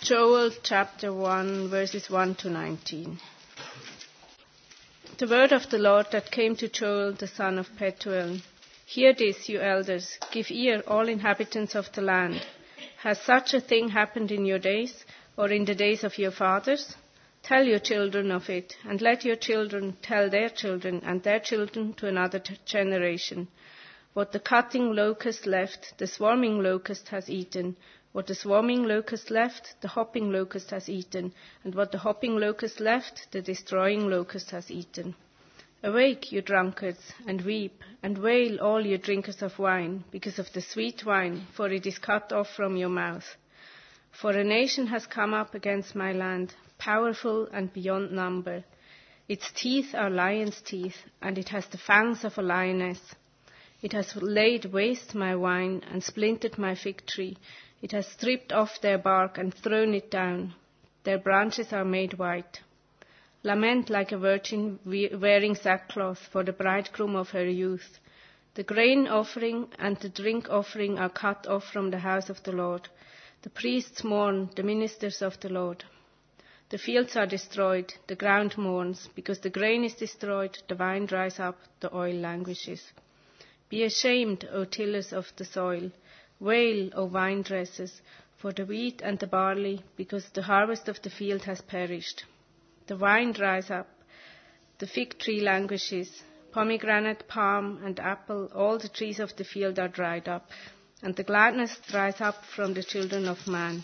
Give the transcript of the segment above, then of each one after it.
Joel chapter 1, verses 1 to 19. The word of the Lord that came to Joel, the son of Pethuel. Hear this, you elders. Give ear, all inhabitants of the land. Has such a thing happened in your days, or in the days of your fathers? Tell your children of it, and let your children tell their children, and their children to another generation. What the cutting locust left, the swarming locust has eaten. What the swarming locust left, the hopping locust has eaten. And what the hopping locust left, the destroying locust has eaten. Awake, you drunkards, and weep, and wail, all you drinkers of wine, because of the sweet wine, for it is cut off from your mouth. For a nation has come up against my land, powerful and beyond number. Its teeth are lion's teeth, and it has the fangs of a lioness. It has laid waste my wine, and splintered my fig tree. It has stripped off their bark and thrown it down. Their branches are made white. Lament like a virgin wearing sackcloth for the bridegroom of her youth. The grain offering and the drink offering are cut off from the house of the Lord. The priests mourn, the ministers of the Lord. The fields are destroyed, the ground mourns, because the grain is destroyed, the vine dries up, the oil languishes. Be ashamed, O tillers of the soil. Wail, O vine dressers, for the wheat and the barley, because the harvest of the field has perished. The vine dries up, the fig tree languishes, pomegranate, palm, and apple, all the trees of the field are dried up, and the gladness dries up from the children of man.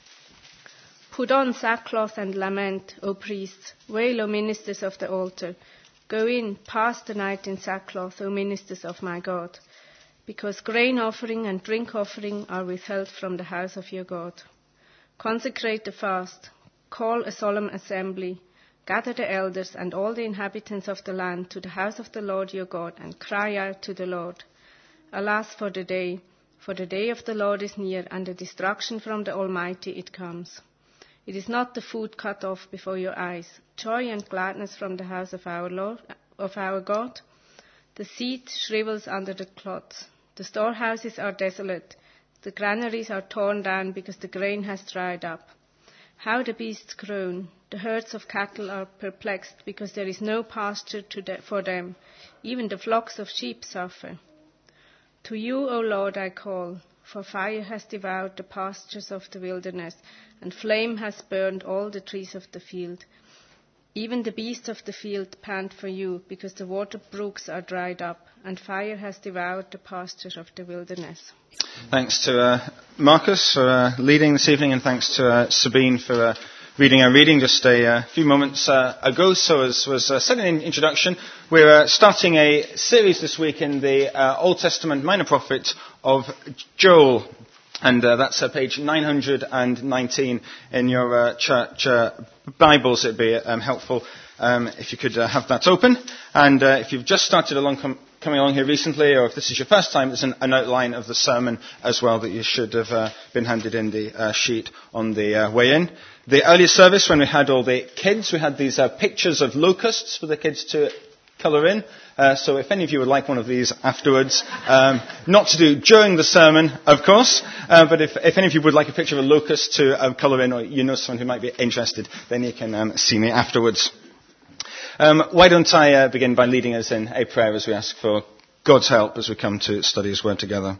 Put on sackcloth and lament, O priests, wail, O ministers of the altar. Go in, pass the night in sackcloth, O ministers of my God, because grain offering and drink offering are withheld from the house of your God. Consecrate the fast, call a solemn assembly, gather the elders and all the inhabitants of the land to the house of the Lord your God, and cry out to the Lord. Alas for the day of the Lord is near, and the destruction from the Almighty it comes. It is not the food cut off before your eyes, joy and gladness from the house of our Lord, of our God. The seed shrivels under the clods. The storehouses are desolate. The granaries are torn down because the grain has dried up. How the beasts groan. The herds of cattle are perplexed because there is no pasture for them. Even the flocks of sheep suffer. To you, O Lord, I call, for fire has devoured the pastures of the wilderness, and flame has burned all the trees of the field. Even the beasts of the field pant for you, because the water brooks are dried up, and fire has devoured the pastures of the wilderness. Thanks to Marcus for leading this evening, and thanks to Sabine for reading our reading just a few moments ago. So as was said in the introduction, we're starting a series this week in the Old Testament minor prophet of Joel. And that's page 919 in your church Bibles. It'd be helpful if you could have that open. And if you've just started coming along here recently, or if this is your first time, there's an outline of the sermon as well that you should have been handed in the sheet on the way in. The earlier service, when we had all the kids, we had these pictures of locusts for the kids to colour in. So if any of you would like one of these afterwards, not to do during the sermon, of course, but if any of you would like a picture of a locust to colour in, or you know someone who might be interested, then you can see me afterwards. Why don't I begin by leading us in a prayer as we ask for God's help as we come to study His Word together.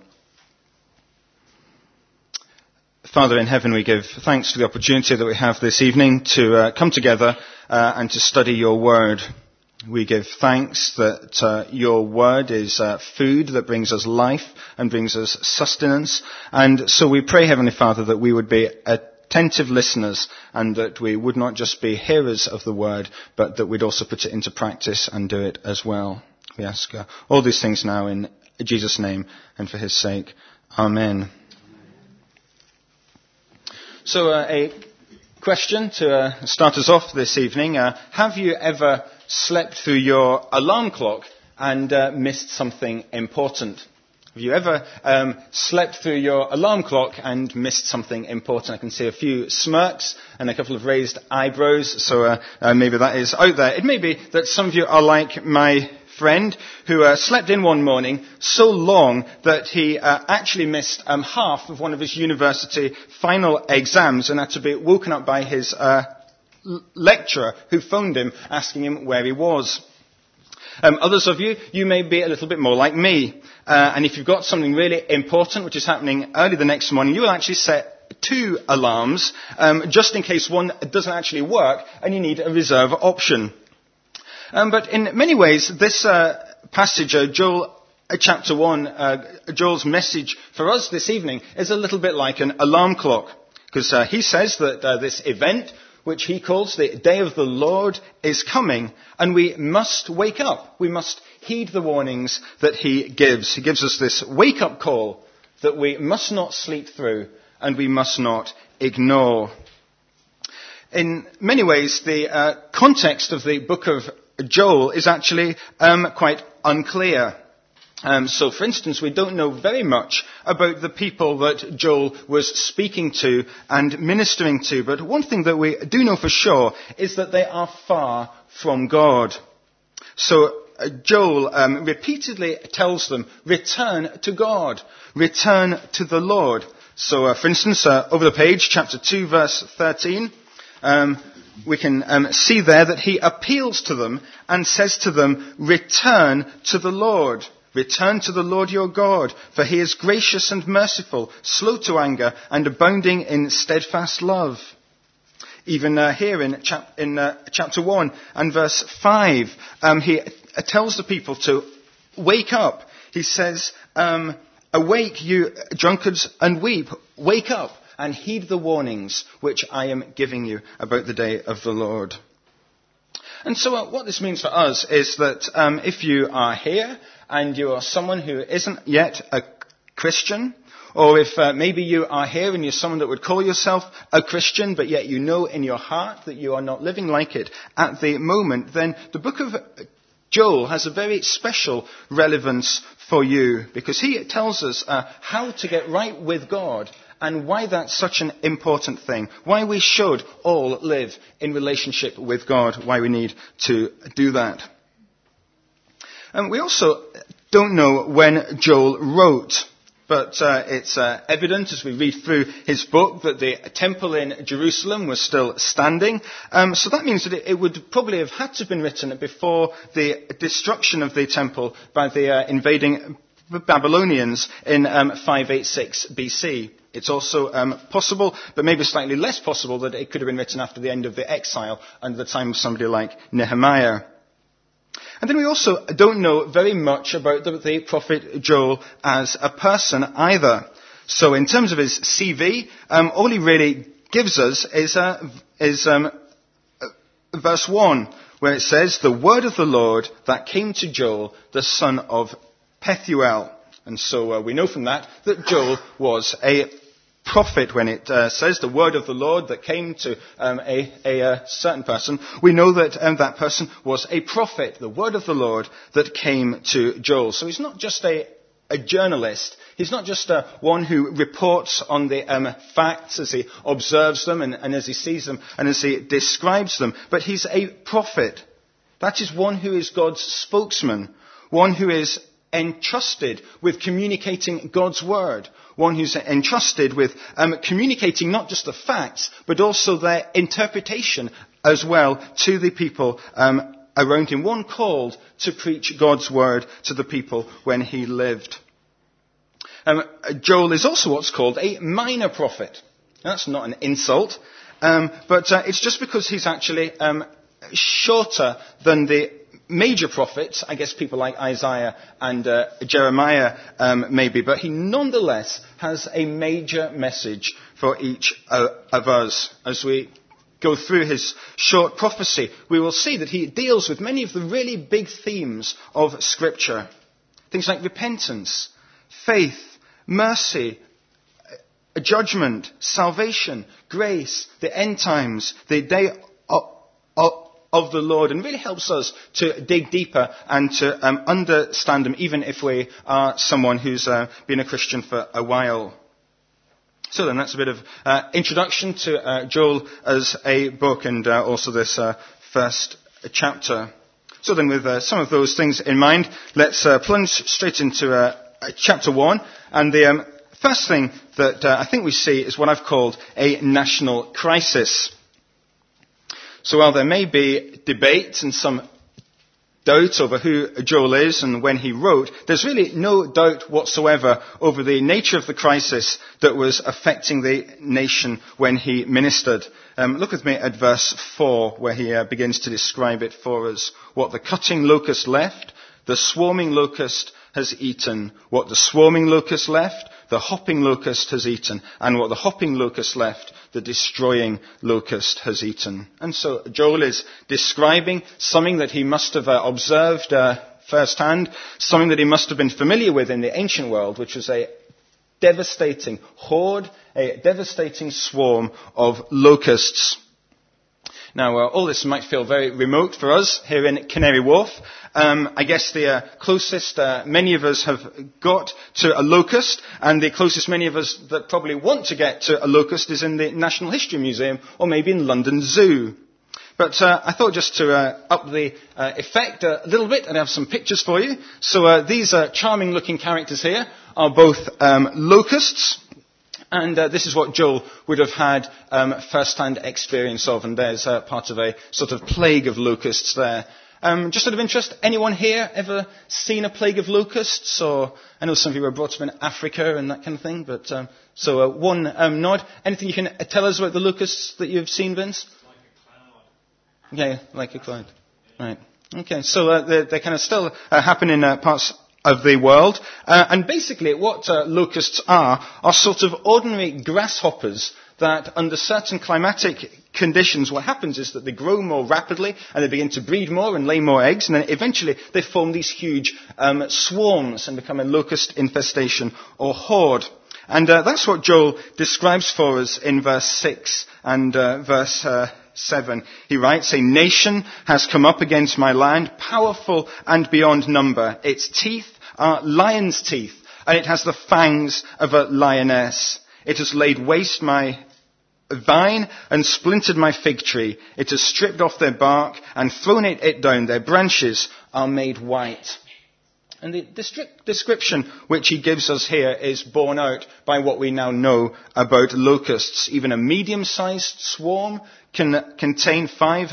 Father in heaven, we give thanks for the opportunity that we have this evening to come together and to study your Word. We give thanks that your Word is food that brings us life and brings us sustenance. And so we pray, Heavenly Father, that we would be attentive listeners and that we would not just be hearers of the Word, but that we'd also put it into practice and do it as well. We ask all these things now in Jesus' name and for His sake. Amen. So a question to start us off this evening. Have you ever slept through your alarm clock and missed something important? Have you ever slept through your alarm clock and missed something important? I can see a few smirks and a couple of raised eyebrows, so maybe that is out there. It may be that some of you are like my friend who slept in one morning so long that he actually missed half of one of his university final exams and had to be woken up by his lecturer who phoned him asking him where he was. Others of you may be a little bit more like me. And if you've got something really important which is happening early the next morning, you will actually set 2 alarms just in case one doesn't actually work and you need a reserve option. But in many ways, this passage, Joel chapter 1, Joel's message for us this evening is a little bit like an alarm clock. Because he says that this event, which he calls the day of the Lord, is coming, and we must wake up. We must heed the warnings that he gives. He gives us this wake-up call that we must not sleep through and we must not ignore. In many ways, the context of the book of Joel is actually quite unclear. So, for instance, we don't know very much about the people that Joel was speaking to and ministering to, but one thing that we do know for sure is that they are far from God. So, Joel repeatedly tells them, return to God, return to the Lord. So, for instance, over the page, chapter 2, verse 13, we can see there that he appeals to them and says to them, return to the Lord. Return to the Lord your God, for he is gracious and merciful, slow to anger, and abounding in steadfast love. Even here in chapter 1 and verse 5, he tells the people to wake up. He says, awake, you drunkards, and weep. Wake up and heed the warnings which I am giving you about the day of the Lord. And so what this means for us is that if you are here and you are someone who isn't yet a Christian, or if maybe you are here and you're someone that would call yourself a Christian, but yet you know in your heart that you are not living like it at the moment, then the book of Joel has a very special relevance for you, because he tells us how to get right with God and why that's such an important thing, why we should all live in relationship with God, why we need to do that. And we also don't know when Joel wrote, but it's evident as we read through his book that the temple in Jerusalem was still standing. So that means that it would probably have had to have been written before the destruction of the temple by the invading Babylonians in 586 BC. It's also possible, but maybe slightly less possible, that it could have been written after the end of the exile under the time of somebody like Nehemiah. And then we also don't know very much about the prophet Joel as a person either. So in terms of his CV, all he really gives us is verse 1, where it says, the word of the Lord that came to Joel, the son of Pethuel. And so we know from that Joel was a prophet. When it says the word of the Lord that came to a certain person, we know that that person was a prophet, the word of the Lord that came to Joel. So he's not just a journalist. He's not just one who reports on the facts as he observes them and as he sees them and as he describes them, but he's a prophet. That is one who is God's spokesman, one who is entrusted with communicating God's word, one who's entrusted with communicating not just the facts, but also their interpretation as well to the people around him, one called to preach God's word to the people when he lived. Joel is also what's called a minor prophet. That's not an insult, but it's just because he's actually shorter than the major prophets, I guess people like Isaiah and Jeremiah maybe, but he nonetheless has a major message for each of us. As we go through his short prophecy, we will see that he deals with many of the really big themes of Scripture. Things like repentance, faith, mercy, judgment, salvation, grace, the end times, the day of the Lord, and really helps us to dig deeper and to understand them, even if we are someone who's been a Christian for a while. So then that's a bit of introduction to Joel as a book, and also this first chapter. So then with some of those things in mind, let's plunge straight into chapter 1. And the first thing that I think we see is what I've called a national crisis. So while there may be debate and some doubt over who Joel is and when he wrote, there's really no doubt whatsoever over the nature of the crisis that was affecting the nation when he ministered. Look with me at verse 4, where he begins to describe it for us. What the cutting locust left, the swarming locust has eaten. What the swarming locust left, the hopping locust has eaten. And what the hopping locust left, the destroying locust has eaten. And so Joel is describing something that he must have observed firsthand, something that he must have been familiar with in the ancient world, which was a devastating horde, a devastating swarm of locusts. Now, all this might feel very remote for us here in Canary Wharf. I guess the closest many of us have got to a locust, and the closest many of us that probably want to get to a locust is in the National History Museum, or maybe in London Zoo. But I thought just to up the effect a little bit, and have some pictures for you. So these charming-looking characters here are both locusts. And this is what Joel would have had first-hand experience of, and there's part of a sort of plague of locusts there. Just out of interest, anyone here ever seen a plague of locusts? Or I know some of you were brought up in Africa and that kind of thing, but so one nod. Anything you can tell us about the locusts that you've seen, Vince? Like a cloud. Yeah, like a cloud. Right. Okay, so they kind of still happen in parts of the world. And basically what locusts are sort of ordinary grasshoppers that under certain climatic conditions, what happens is that they grow more rapidly and they begin to breed more and lay more eggs, and then eventually they form these huge swarms and become a locust infestation or horde. And that's what Joel describes for us in verse 6 and verse 7. He writes, "A nation has come up against my land, powerful and beyond number. Its teeth are lion's teeth, and it has the fangs of a lioness. It has laid waste my vine and splintered my fig tree. It has stripped off their bark and thrown it down. Their branches are made white." And the description which he gives us here is borne out by what we now know about locusts. Even a medium-sized swarm can contain 5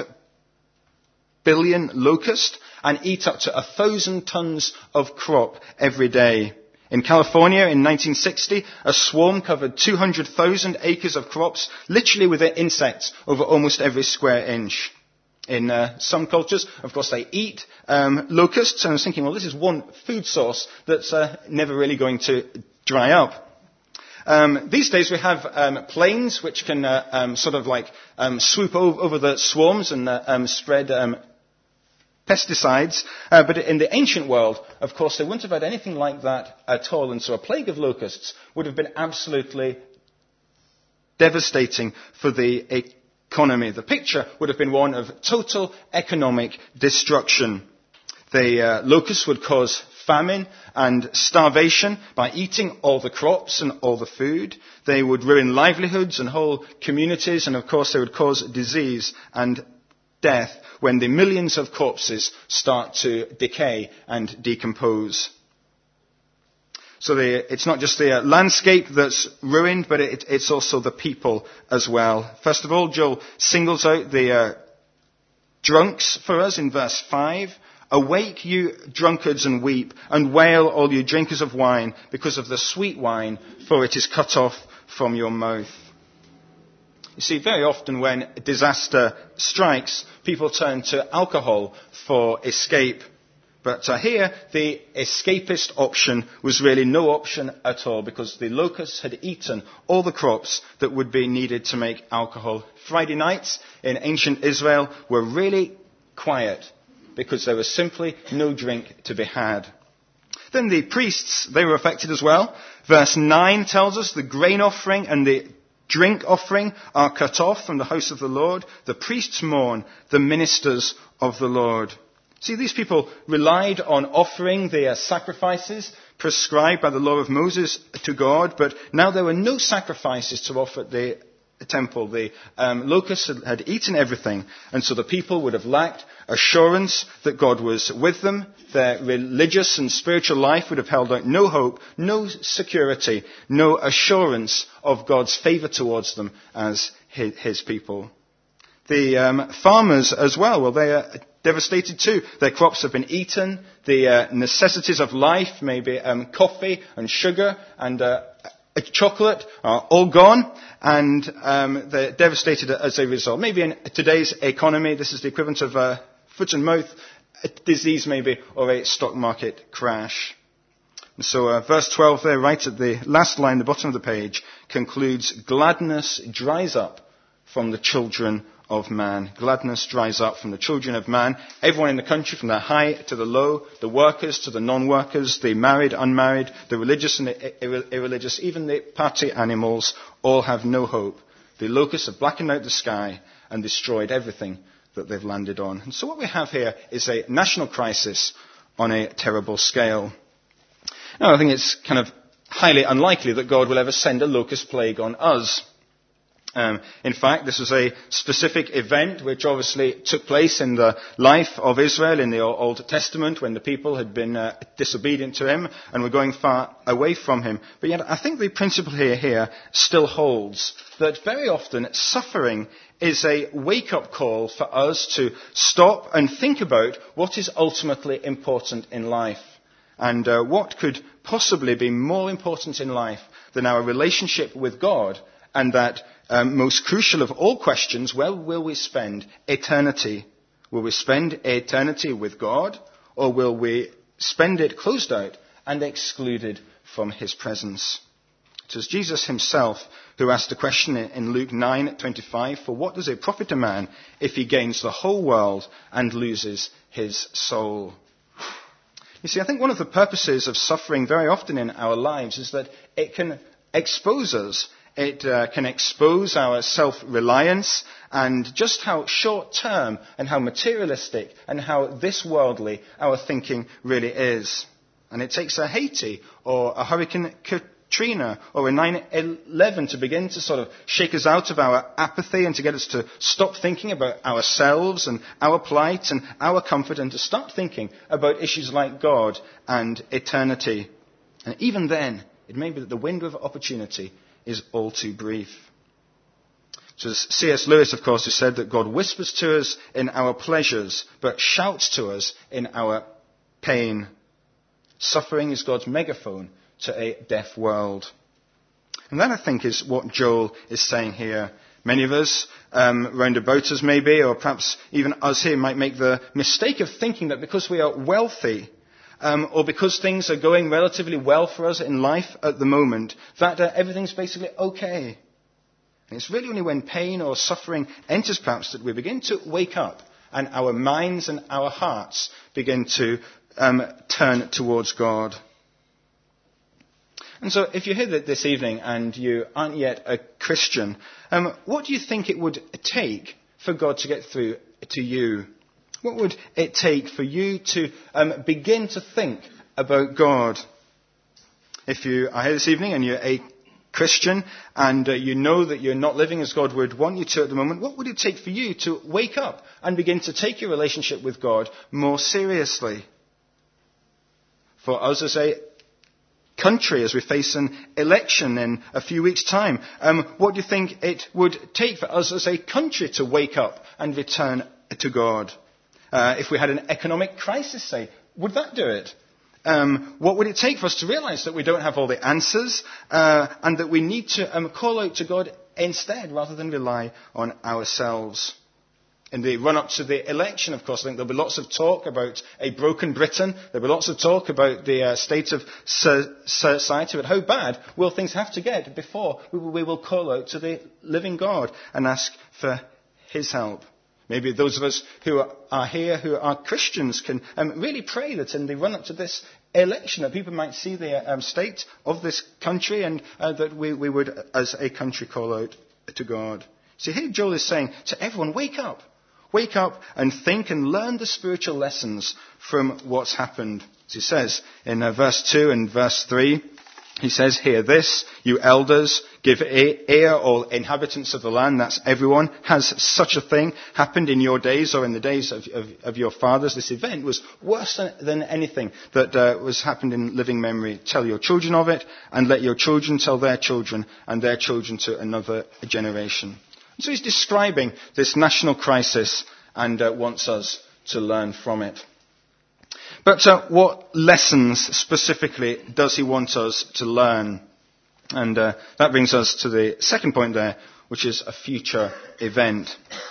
billion locusts and eat up to 1,000 tons of crop every day. In California in 1960, a swarm covered 200,000 acres of crops, literally with insects over almost every square inch. In some cultures, of course, they eat locusts, and I was thinking, well, this is one food source that's never really going to dry up. These days we have planes which can sort of like swoop over the swarms and spread pesticides, but in the ancient world, of course, they wouldn't have had anything like that at all, and so a plague of locusts would have been absolutely devastating for the economy. The picture would have been one of total economic destruction. The locusts would cause famine and starvation by eating all the crops and all the food. They would ruin livelihoods and whole communities, and of course they would cause disease and death when the millions of corpses start to decay and decompose. So it's not just the landscape that's ruined, but it's also the people as well. First of all, Joel singles out the drunks for us in verse 5. "Awake, you drunkards, and weep, and wail, all you drinkers of wine, because of the sweet wine, for it is cut off from your mouth." You see, very often when disaster strikes, people turn to alcohol for escape. But here, the escapist option was really no option at all, because the locusts had eaten all the crops that would be needed to make alcohol. Friday nights in ancient Israel were really quiet, because there was simply no drink to be had. Then the priests, they were affected as well. Verse 9 tells us the grain offering and the drink offering are cut off from the house of the Lord. The priests mourn, the ministers of the Lord. See, these people relied on offering their sacrifices prescribed by the law of Moses to God, but now there were no sacrifices to offer. The temple. The locusts had eaten everything, and so the people would have lacked assurance that God was with them. Their religious and spiritual life would have held out no hope, no security, no assurance of God's favour towards them as his people. The farmers as well, they are devastated too. Their crops have been eaten. The necessities of life, maybe coffee and sugar and chocolate, are all gone, and they're devastated as a result. Maybe in today's economy, this is the equivalent of foot and mouth disease, maybe, or a stock market crash. And so verse 12 there, right at the last line, the bottom of the page, concludes, gladness dries up from the children of man. Gladness dries up from the children of man. Everyone in the country, from the high to the low, the workers to the non-workers, the married, unmarried, the religious and the irreligious, even the party animals, all have no hope. The locusts have blackened out the sky and destroyed everything that they've landed on. And so what we have here is a national crisis on a terrible scale. Now, I think it's kind of highly unlikely that God will ever send a locust plague on us. In fact, this was a specific event which obviously took place in the life of Israel in the Old Testament when the people had been disobedient to him and were going far away from him. But yet I think the principle here still holds that very often suffering is a wake-up call for us to stop and think about what is ultimately important in life. And what could possibly be more important in life than our relationship with God, and that most crucial of all questions, where will we spend eternity? Will we spend eternity with God, or will we spend it closed out and excluded from his presence? It was Jesus himself who asked the question in Luke 9:25, for what does it profit a man if he gains the whole world and loses his soul? You see, I think one of the purposes of suffering very often in our lives is that it can expose us. It can expose our self-reliance and just how short-term and how materialistic and how this worldly our thinking really is. And it takes a Haiti or a Hurricane Katrina or a 9/11 to begin to sort of shake us out of our apathy and to get us to stop thinking about ourselves and our plight and our comfort and to start thinking about issues like God and eternity. And even then, it may be that the window of opportunity is all too brief. So it's C.S. Lewis, of course, who said that God whispers to us in our pleasures, but shouts to us in our pain. Suffering is God's megaphone to a deaf world. And that, I think, is what Joel is saying here. Many of us, round about us maybe, or perhaps even us here, might make the mistake of thinking that because we are wealthy, or because things are going relatively well for us in life at the moment, that everything's basically okay. And it's really only when pain or suffering enters perhaps that we begin to wake up and our minds and our hearts begin to turn towards God. And so if you're here this evening and you aren't yet a Christian, what do you think it would take for God to get through to you? What would it take for you to begin to think about God? If you are here this evening and you're a Christian and you know that you're not living as God would want you to at the moment, what would it take for you to wake up and begin to take your relationship with God more seriously? For us as a country, as we face an election in a few weeks' time, what do you think it would take for us as a country to wake up and return to God? If we had an economic crisis, say, would that do it? What would it take for us to realize that we don't have all the answers and that we need to call out to God instead rather than rely on ourselves? In the run-up to the election, of course, I think there'll be lots of talk about a broken Britain. There'll be lots of talk about the state of society, but how bad will things have to get before we will call out to the living God and ask for his help? Maybe those of us who are here, who are Christians, can really pray that in the run-up to this election, that people might see the state of this country and that we would, as a country, call out to God. See, here Joel is saying to everyone, wake up. Wake up and think and learn the spiritual lessons from what's happened. As he says in verse 2 and verse 3, He says, hear this, you elders, give ear, all inhabitants of the land, that's everyone. Has such a thing happened in your days or in the days of your fathers? This event was worse than anything that was happened in living memory. Tell your children of it, and let your children tell their children, and their children to another generation. And so he's describing this national crisis and wants us to learn from it. But what lessons specifically does he want us to learn? And that brings us to the second point there, which is a future event.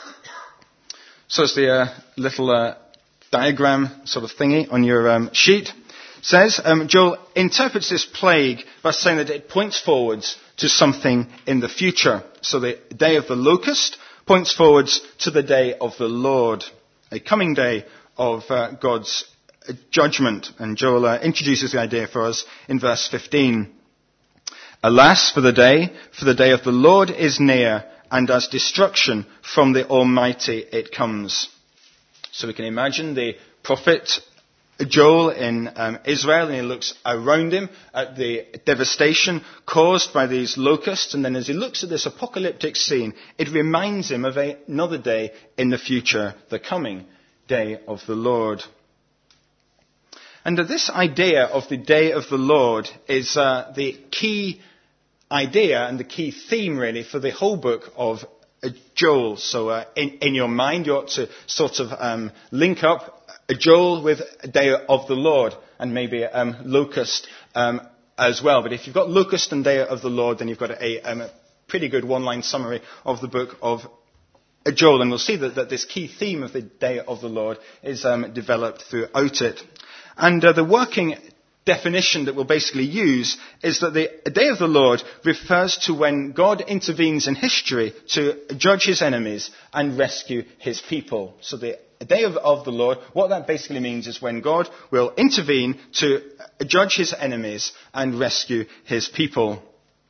So as the little diagram sort of thingy on your sheet says, Joel interprets this plague by saying that it points forwards to something in the future. So the day of the locust points forwards to the day of the Lord, a coming day of God's judgment. And Joel introduces the idea for us in verse 15. Alas, for the day of the Lord is near, and as destruction from the Almighty it comes. So we can imagine the prophet Joel in Israel, and he looks around him at the devastation caused by these locusts, and then as he looks at this apocalyptic scene, it reminds him of another day in the future, the coming day of the Lord. And this idea of the day of the Lord is the key idea and the key theme, really, for the whole book of Joel. So in your mind, you ought to sort of link up Joel with a day of the Lord, and maybe locust as well. But if you've got locust and day of the Lord, then you've got a pretty good one-line summary of the book of Joel. And we'll see that this key theme of the day of the Lord is developed throughout it. And the working definition that we'll basically use is that the day of the Lord refers to when God intervenes in history to judge his enemies and rescue his people. So the day of the Lord, what that basically means is when God will intervene to judge his enemies and rescue his people.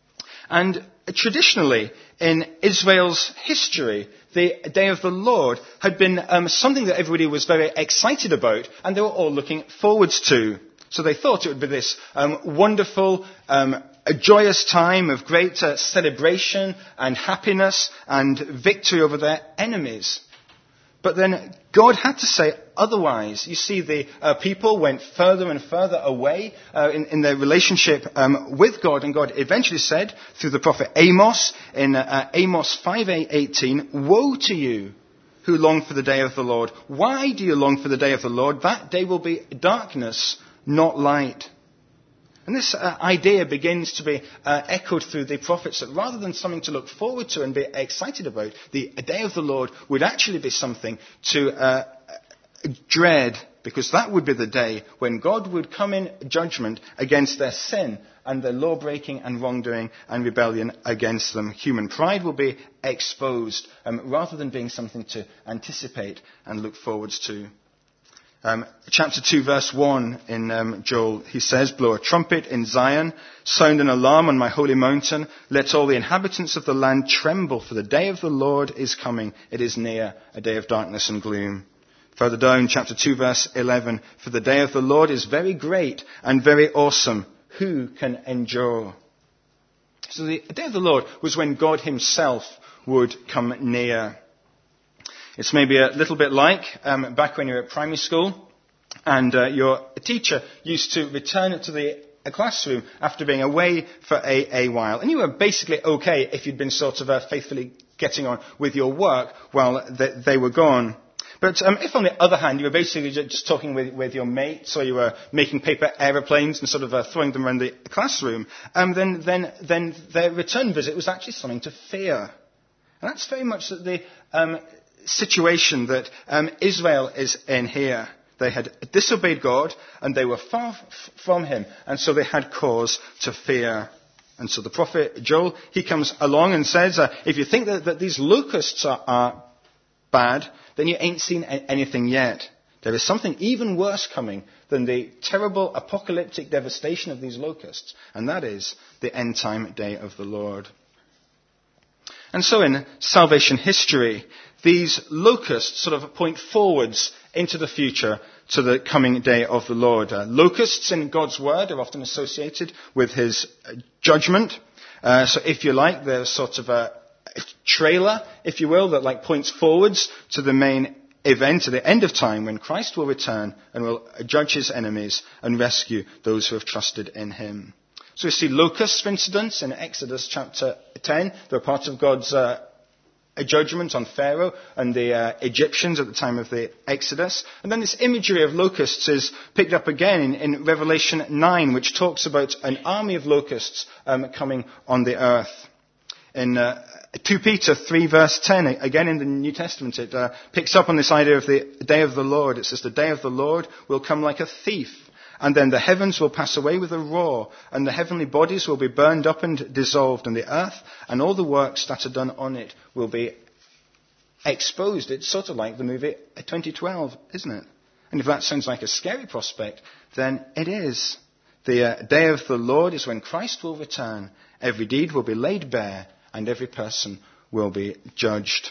And traditionally, in Israel's history, the day of the Lord had been something that everybody was very excited about, and they were all looking forwards to. So they thought it would be this wonderful, a joyous time of great celebration and happiness and victory over their enemies. But then God had to say otherwise. You see, the people went further and further away in their relationship with God, and God eventually said through the prophet Amos in Amos 5:18, "Woe to you who long for the day of the Lord. Why do you long for the day of the Lord? That day will be darkness, not light." And this idea begins to be echoed through the prophets, that rather than something to look forward to and be excited about, the day of the Lord would actually be something to dread, because that would be the day when God would come in judgment against their sin and their law-breaking and wrongdoing and rebellion against them. Human pride will be exposed rather than being something to anticipate and look forwards to. Chapter 2, verse 1 in Joel, he says, "Blow a trumpet in Zion, sound an alarm on my holy mountain. Let all the inhabitants of the land tremble, for the day of the Lord is coming. It is near, a day of darkness and gloom." Further down, chapter 2, verse 11, "For the day of the Lord is very great and very awesome. Who can endure?" So the day of the Lord was when God himself would come near. It's maybe a little bit like back when you were at primary school and your teacher used to return to the classroom after being away for a while. And you were basically okay if you'd been sort of faithfully getting on with your work while they were gone. But if, on the other hand, you were basically just talking with your mates, or you were making paper aeroplanes and sort of throwing them around the classroom, then their return visit was actually something to fear. And that's very much the situation that Israel is in here. They had disobeyed God, and they were far from him, and so they had cause to fear. And so the prophet Joel, he comes along and says, if you think that these locusts are bad, then you ain't seen anything yet. There is something even worse coming than the terrible apocalyptic devastation of these locusts, and that is the end time day of the Lord. And so in salvation history, these locusts sort of point forwards into the future to the coming day of the Lord. Locusts in God's word are often associated with his judgment. So if you like, they're sort of a trailer, if you will, that like points forwards to the main event at the end of time when Christ will return and will judge his enemies and rescue those who have trusted in him. So we see locusts, for instance, in Exodus chapter 10. They're part of God's a judgment on Pharaoh and the Egyptians at the time of the Exodus. And then this imagery of locusts is picked up again in Revelation 9, which talks about an army of locusts coming on the earth. In 2 Peter 3 verse 10, again in the New Testament, it picks up on this idea of the day of the Lord. It says, the day of the Lord will come like a thief. And then the heavens will pass away with a roar, and the heavenly bodies will be burned up and dissolved, and the earth and all the works that are done on it will be exposed. It's sort of like the movie 2012, isn't it? And if that sounds like a scary prospect, then it is. The day of the Lord is when Christ will return. Every deed will be laid bare, and every person will be judged.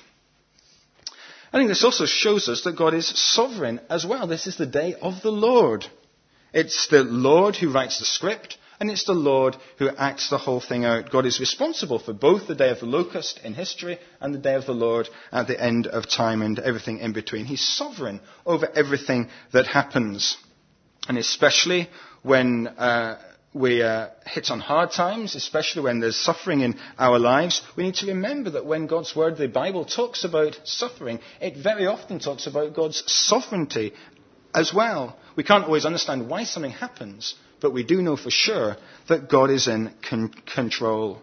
I think this also shows us that God is sovereign as well. This is the day of the Lord. It's the Lord who writes the script, and it's the Lord who acts the whole thing out. God is responsible for both the day of the locust in history and the day of the Lord at the end of time and everything in between. He's sovereign over everything that happens. And especially when we hit on hard times, especially when there's suffering in our lives, we need to remember that when God's word, the Bible, talks about suffering, it very often talks about God's sovereignty as well. We can't always understand why something happens, but we do know for sure that God is in control.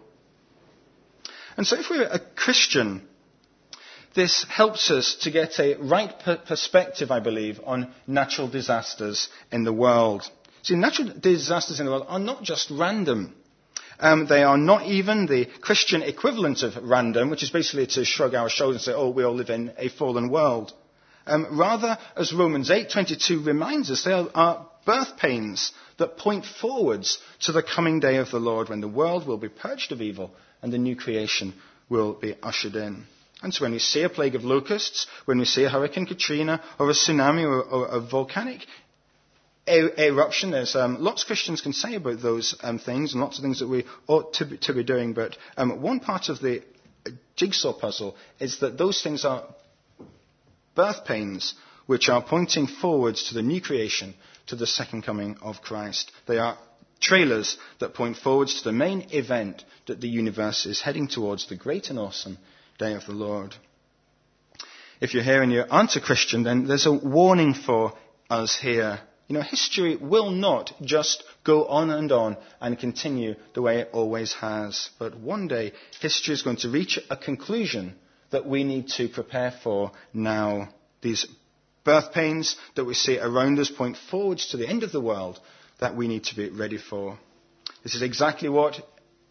And so if we're a Christian, this helps us to get a right perspective, I believe, on natural disasters in the world. See, natural disasters in the world are not just random. They are not even the Christian equivalent of random, which is basically to shrug our shoulders and say, oh, we all live in a fallen world. Rather, as Romans 8:22 reminds us, they are birth pains that point forwards to the coming day of the Lord when the world will be purged of evil and the new creation will be ushered in. And so when we see a plague of locusts, when we see a Hurricane Katrina or a tsunami or a volcanic eruption, there's lots Christians can say about those things and lots of things that we ought to be doing. But one part of the jigsaw puzzle is that those things are birth pains which are pointing forwards to the new creation, to the second coming of Christ. They are trailers that point forwards to the main event that the universe is heading towards, the great and awesome day of the Lord. If you're here and you aren't a Christian, then there's a warning for us here. You know, history will not just go on and continue the way it always has. But one day, history is going to reach a conclusion that we need to prepare for now. These birth pains that we see around us point forwards to the end of the world that we need to be ready for. This is exactly what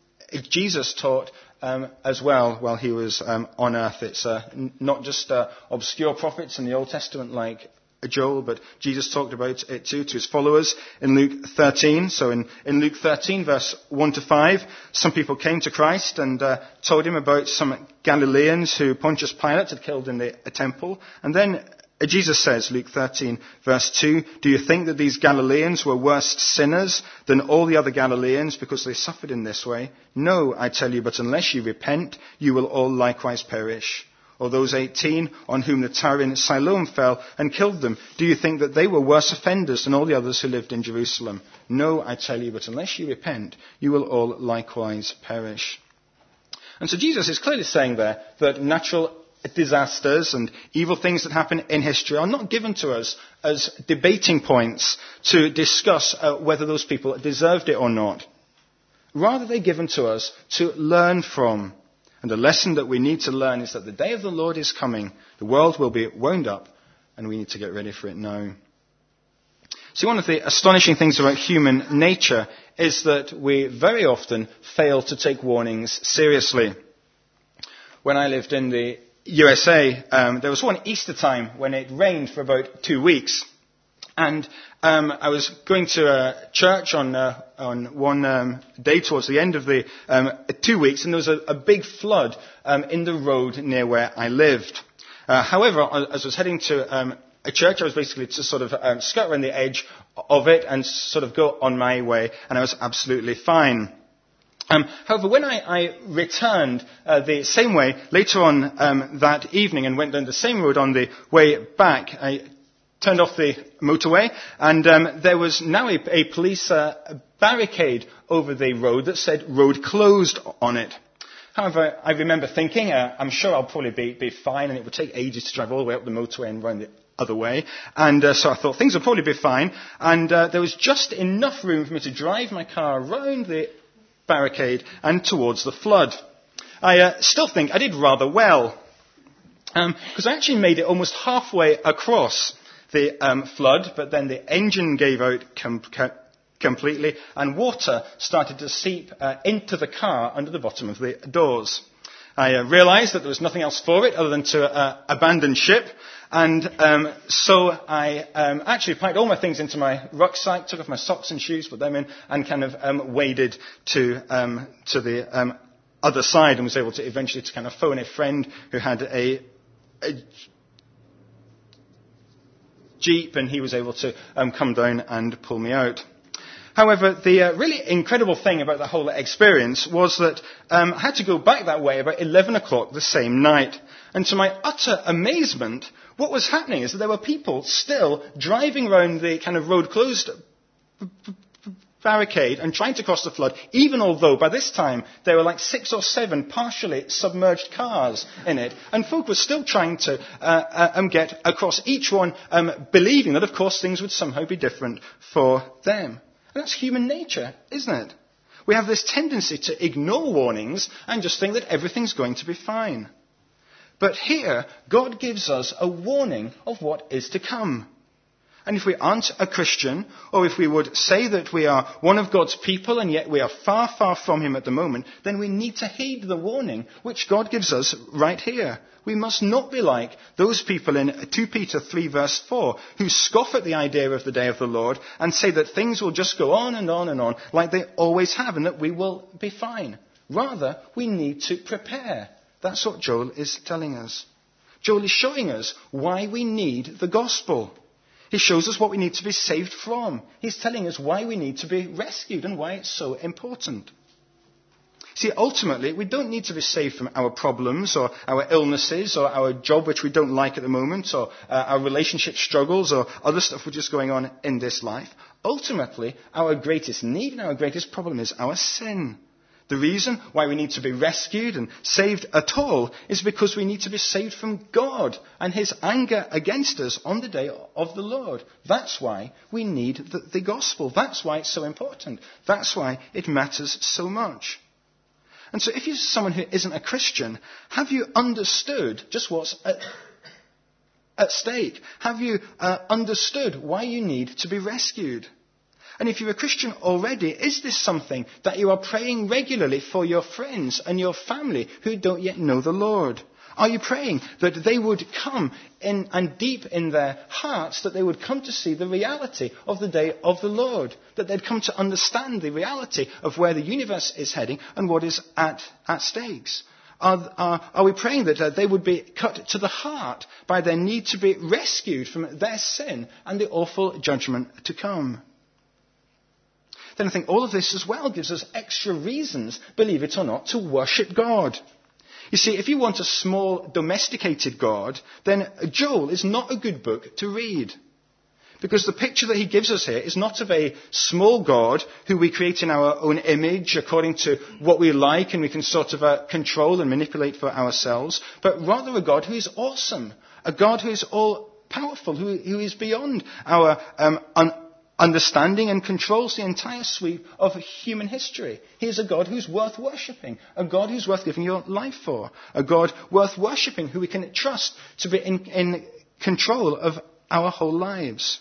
Jesus taught as well while he was on earth. It's not just obscure prophets in the Old Testament like Joel, but Jesus talked about it too to his followers in Luke 13. So in Luke 13, verse 1 to 5, some people came to Christ and told him about some Galileans who Pontius Pilate had killed in the temple. And then Jesus says, Luke 13, verse 2, do you think that these Galileans were worse sinners than all the other Galileans because they suffered in this way? No, I tell you, but unless you repent, you will all likewise perish. Or those 18 on whom the tower in Siloam fell and killed them, do you think that they were worse offenders than all the others who lived in Jerusalem? No, I tell you, but unless you repent, you will all likewise perish. And so Jesus is clearly saying there that natural disasters and evil things that happen in history are not given to us as debating points to discuss whether those people deserved it or not. Rather, they're given to us to learn from. And the lesson that we need to learn is that the day of the Lord is coming. The world will be wound up, and we need to get ready for it now. See, one of the astonishing things about human nature is that we very often fail to take warnings seriously. When I lived in the USA, there was one Easter time when it rained for about 2 weeks. And I was going to a church on one day towards the end of the 2 weeks, and there was a big flood in the road near where I lived. However, as I was heading to a church. I was basically to sort of skirt around the edge of it and sort of go on my way, and I was absolutely fine. However, when I returned the same way later on that evening and went down the same road on the way back, I turned off the motorway, and there was now a police barricade over the road that said "road closed" on it. However, I remember thinking, I'm sure I'll probably be fine, and it would take ages to drive all the way up the motorway and round the other way. And so I thought things would probably be fine, and there was just enough room for me to drive my car around the barricade and towards the flood. I still think I did rather well, because I actually made it almost halfway across the flood, but then the engine gave out completely, and water started to seep into the car under the bottom of the doors. I realised that there was nothing else for it other than to abandon ship, and so I actually packed all my things into my rucksack, took off my socks and shoes, put them in, and kind of waded to the other side, and was able to eventually to kind of phone a friend who had a jeep, and he was able to come down and pull me out. However, the really incredible thing about the whole experience was that I had to go back that way about 11 o'clock the same night. And to my utter amazement, what was happening is that there were people still driving around the kind of road closed barricade and trying to cross the flood, even although by this time there were like 6 or 7 partially submerged cars in it. And folk were still trying to get across, each one believing that, of course, things would somehow be different for them. And that's human nature, isn't it? We have this tendency to ignore warnings and just think that everything's going to be fine. But here, God gives us a warning of what is to come. And if we aren't a Christian, or if we would say that we are one of God's people and yet we are far, far from him at the moment, then we need to heed the warning which God gives us right here. We must not be like those people in 2 Peter 3 verse 4 who scoff at the idea of the day of the Lord and say that things will just go on and on and on like they always have and that we will be fine. Rather, we need to prepare. That's what Joel is telling us. Joel is showing us why we need the gospel. He shows us what we need to be saved from. He's telling us why we need to be rescued and why it's so important. See, ultimately, we don't need to be saved from our problems or our illnesses or our job which we don't like at the moment or our relationship struggles or other stuff which is going on in this life. Ultimately, our greatest need and our greatest problem is our sin. The reason why we need to be rescued and saved at all is because we need to be saved from God and his anger against us on the day of the Lord. That's why we need the gospel. That's why it's so important. That's why it matters so much. And so if you're someone who isn't a Christian, have you understood just what's at stake? Have you understood why you need to be rescued? And if you're a Christian already, is this something that you are praying regularly for your friends and your family who don't yet know the Lord? Are you praying that they would come in and deep in their hearts, that they would come to see the reality of the day of the Lord, that they'd come to understand the reality of where the universe is heading and what is at stakes? Are we praying that they would be cut to the heart by their need to be rescued from their sin and the awful judgment to come? Then I think all of this as well gives us extra reasons, believe it or not, to worship God. You see, if you want a small, domesticated God, then Joel is not a good book to read. Because the picture that he gives us here is not of a small God who we create in our own image according to what we like and we can sort of control and manipulate for ourselves, but rather a God who is awesome, a God who is all-powerful, who is beyond our understanding and controls the entire sweep of human history. He is a God who's worth worshipping, a God who's worth giving your life for, a God worth worshipping who we can trust to be in control of our whole lives.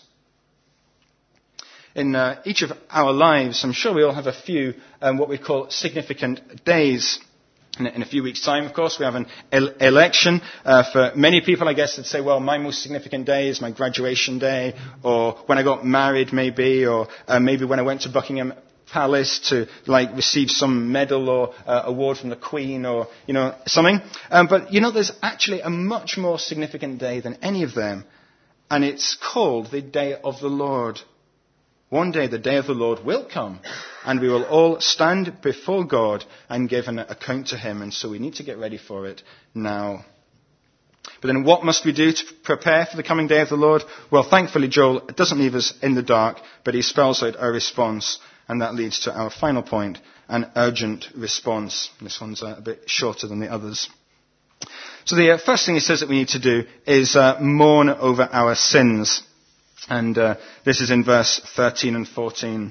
In each of our lives, I'm sure we all have a few what we call significant days. In a few weeks' time, of course, we have an election. For many people, I guess, they'd say, well, my most significant day is my graduation day, or when I got married, maybe, or maybe when I went to Buckingham Palace to, receive some medal or award from the Queen, or, something. But, there's actually a much more significant day than any of them. And it's called the day of the Lord. One day the day of the Lord will come, and we will all stand before God and give an account to him. And so we need to get ready for it now. But then what must we do to prepare for the coming day of the Lord? Well, thankfully, Joel doesn't leave us in the dark, but he spells out our response. And that leads to our final point, an urgent response. This one's a bit shorter than the others. So the first thing he says that we need to do is mourn over our sins. And this is in verse 13 and 14.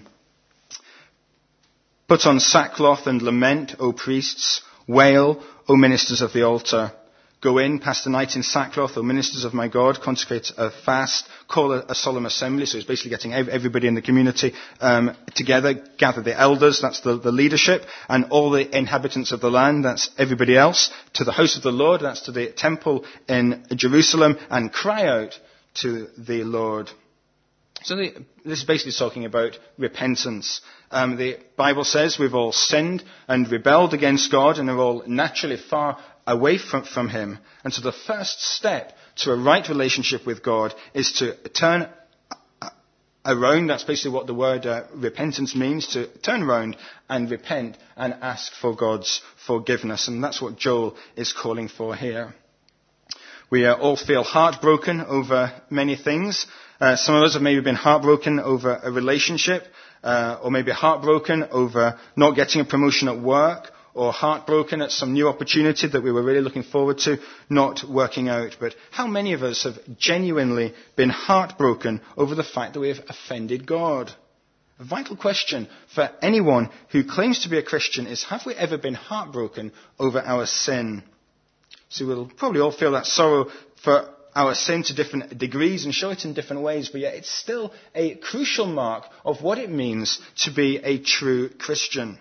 Put on sackcloth and lament, O priests. Wail, O ministers of the altar. Go in, pass the night in sackcloth, O ministers of my God. Consecrate a fast. Call a solemn assembly. So it's basically getting everybody in the community together. Gather the elders, that's the leadership, and all the inhabitants of the land, that's everybody else, to the house of the Lord, that's to the temple in Jerusalem, and cry out to the Lord. So this is basically talking about repentance. The Bible says we've all sinned and rebelled against God and are all naturally far away from him. And so the first step to a right relationship with God is to turn around. That's basically what the word repentance means, to turn around and repent and ask for God's forgiveness. And that's what Joel is calling for here. We all feel heartbroken over many things. Some of us have maybe been heartbroken over a relationship, or maybe heartbroken over not getting a promotion at work, or heartbroken at some new opportunity that we were really looking forward to not working out. But how many of us have genuinely been heartbroken over the fact that we have offended God? A vital question for anyone who claims to be a Christian is, have we ever been heartbroken over our sin? So we'll probably all feel that sorrow for our sin to different degrees and show it in different ways, but yet it's still a crucial mark of what it means to be a true Christian.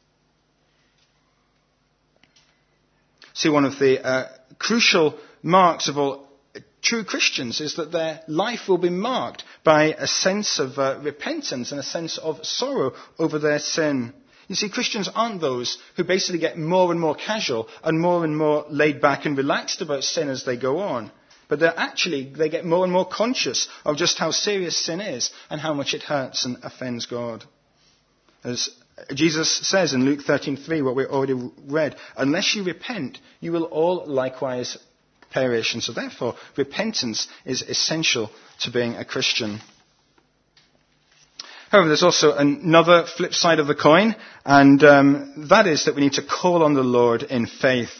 See, one of the crucial marks of all true Christians is that their life will be marked by a sense of repentance and a sense of sorrow over their sin. You see, Christians aren't those who basically get more and more casual and more laid back and relaxed about sin as they go on. But they get more and more conscious of just how serious sin is and how much it hurts and offends God. As Jesus says in Luke 13:3, what we already read, unless you repent, you will all likewise perish. And so therefore, repentance is essential to being a Christian. However, there's also another flip side of the coin, and that is that we need to call on the Lord in faith.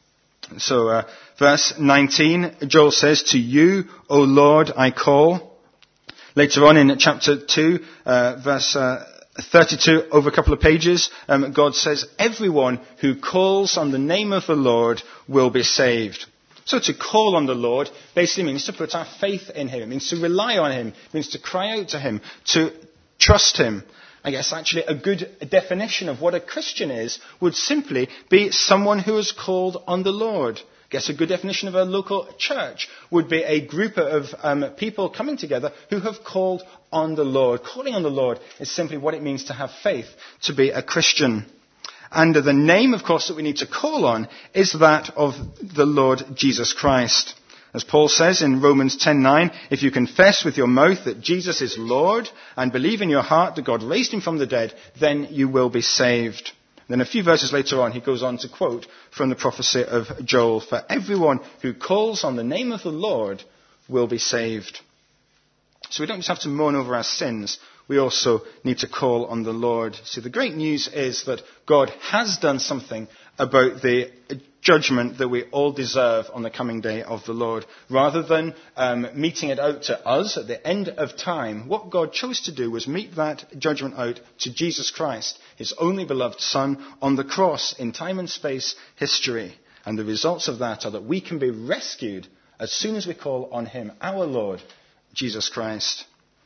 So verse 19, Joel says, to you, O Lord, I call. Later on in chapter 2, verse 32, over a couple of pages, God says, everyone who calls on the name of the Lord will be saved. So to call on the Lord basically means to put our faith in him. It means to rely on him. It means to cry out to him, to trust him. I guess actually a good definition of what a Christian is would simply be someone who has called on the Lord. I guess a good definition of a local church would be a group of people coming together who have called on the Lord. Calling on the Lord is simply what it means to have faith, to be a Christian. And the name, of course, that we need to call on is that of the Lord Jesus Christ. As Paul says in Romans 10:9, if you confess with your mouth that Jesus is Lord and believe in your heart that God raised him from the dead, then you will be saved. Then a few verses later on, he goes on to quote from the prophecy of Joel, for everyone who calls on the name of the Lord will be saved. So we don't just have to mourn over our sins, we also need to call on the Lord. See, the great news is that God has done something about the judgment that we all deserve on the coming day of the Lord. Rather than meting it out to us at the end of time, what God chose to do was mete that judgment out to Jesus Christ, his only beloved Son, on the cross in time and space history. And the results of that are that we can be rescued as soon as we call on him, our Lord, Jesus Christ.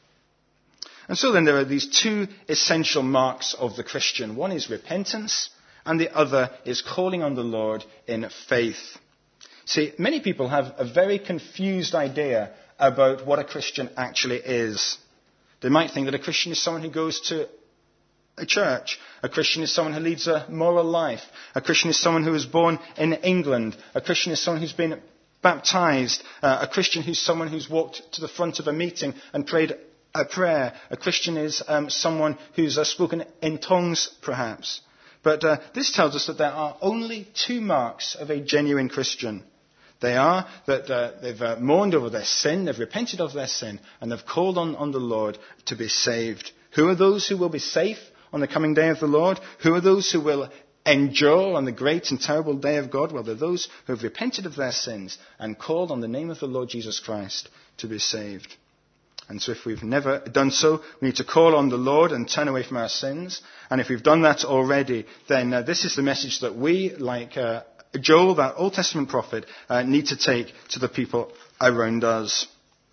And so then there are these two essential marks of the Christian. One is repentance, and the other is calling on the Lord in faith. See, many people have a very confused idea about what a Christian actually is. They might think that a Christian is someone who goes to a church. A Christian is someone who leads a moral life. A Christian is someone who was born in England. A Christian is someone who's been baptized. A Christian who's someone who's walked to the front of a meeting and prayed a prayer. A Christian is someone who's spoken in tongues, perhaps. But this tells us that there are only two marks of a genuine Christian. They are that they've mourned over their sin, they've repented of their sin, and they've called on the Lord to be saved. Who are those who will be safe on the coming day of the Lord? Who are those who will endure on the great and terrible day of God? Well, they're those who have repented of their sins and called on the name of the Lord Jesus Christ to be saved. And so if we've never done so, we need to call on the Lord and turn away from our sins. And if we've done that already, then this is the message that we, like Joel, that Old Testament prophet, need to take to the people around us.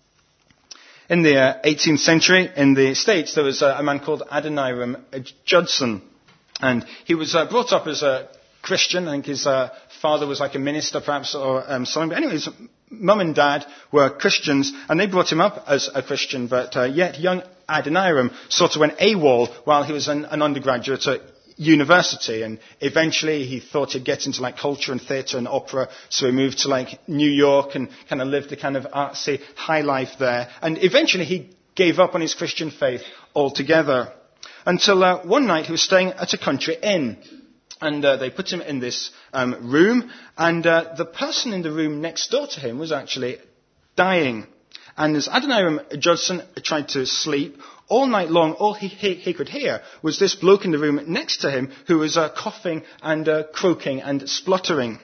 In the 18th century, in the States, there was a man called Adoniram Judson. And he was brought up as a Christian. I think his father was like a minister, perhaps, or something. But anyways, mum and dad were Christians, and they brought him up as a Christian. But yet young Adoniram sort of went AWOL while he was an undergraduate at university, and eventually he thought he'd get into like culture and theatre and opera, so he moved to like New York and kind of lived the kind of artsy high life there. And eventually he gave up on his Christian faith altogether. Until one night he was staying at a country inn. And they put him in this room, and the person in the room next door to him was actually dying. And as Adoniram Judson tried to sleep, all night long, all he could hear was this bloke in the room next to him who was coughing and croaking and spluttering.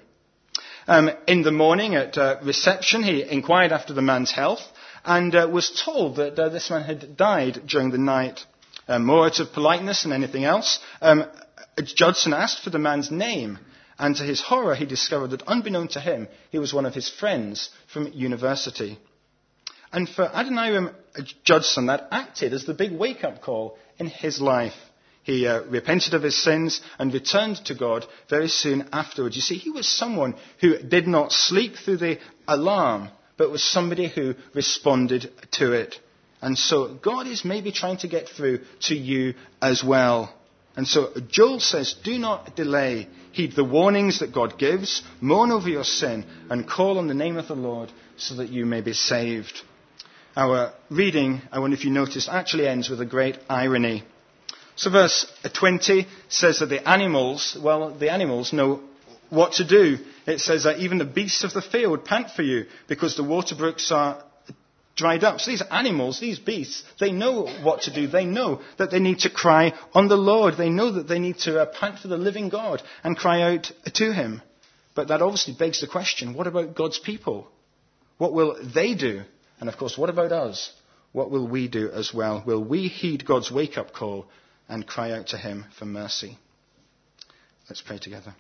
In the morning at reception, he inquired after the man's health and was told that this man had died during the night. More out of politeness than anything else, Judson asked for the man's name, and to his horror he discovered that unbeknown to him, he was one of his friends from university. And for Adoniram Judson, that acted as the big wake-up call in his life. He repented of his sins and returned to God very soon afterwards. You see, he was someone who did not sleep through the alarm, but was somebody who responded to it. And so God is maybe trying to get through to you as well. And so Joel says, do not delay. Heed the warnings that God gives, mourn over your sin, and call on the name of the Lord so that you may be saved. Our reading, I wonder if you noticed, actually ends with a great irony. So verse 20 says that the animals know what to do. It says that even the beasts of the field pant for you because the water brooks are dried up. So these animals, these beasts, they know what to do. They know that they need to cry on the Lord. They know that they need to pant for the living God and cry out to him. But that obviously begs the question, what about God's people? What will they do? And of course, what about us? What will we do as well? Will we heed God's wake-up call and cry out to him for mercy? Let's pray together.